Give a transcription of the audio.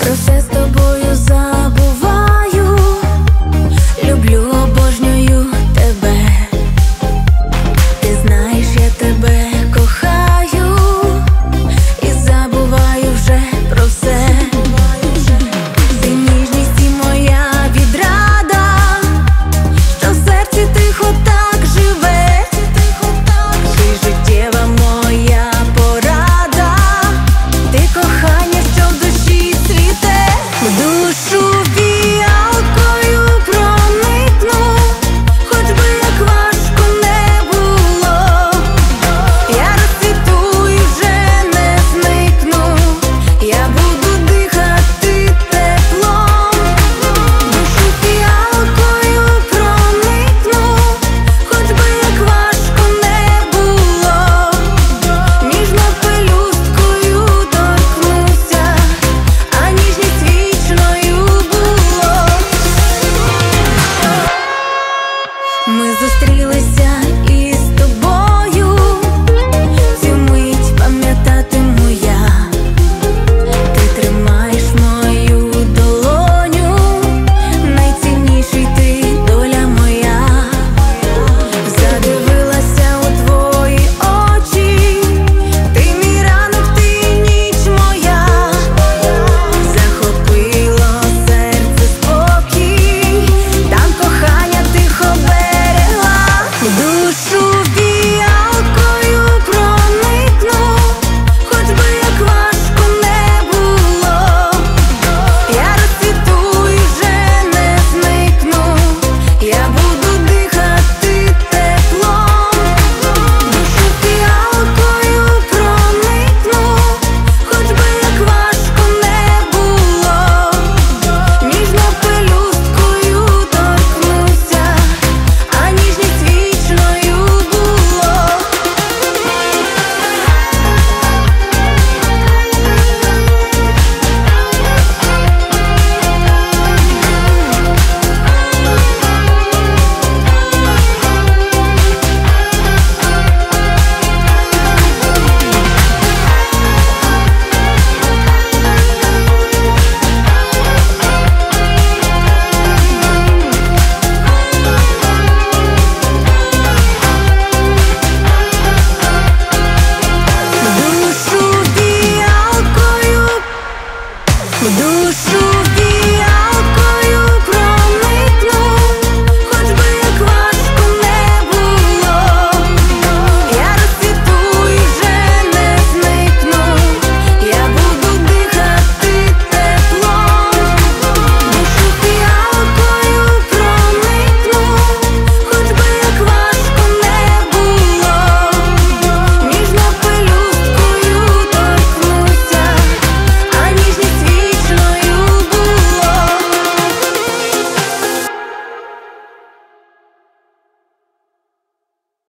Про все з тобою забуваю, люблю, обожнюю тебе. Ти знаєш, я тебе кохаю і забуваю вже про все. Ти ніжність і моя відрада, що в серці тихо так живе. Ти життєва моя порада, ти кохання, що в душі цвіте. В душу фіалкою проникну, хоч би як важко не було. Я розцвіту і вже не зникну, я буду дихати теплом. В душу фіалкою проникну, хоч би як важко не було. Ніжно пелюсткою торкнуся, а ніжність вічною було. Ми зустрілися із тобою, цю мить пам'ятатиму я. Ти тримаєш мою долоню, найцінніший ти, доля моя. Задивилася у твої очі, ти мій ранок, ти ніч моя. Захопило серце спокій, там кохання тихо берегла. В душу фіалкою проникну, хоч би як важко не було. Я розцвіту і вже не зникну, я буду дихати теплом. В душу фіалкою проникну, хоч би як важко не було. Ніжно пелюсткою торкнуся, а ніжність вічною було. Душу фіалкою, душу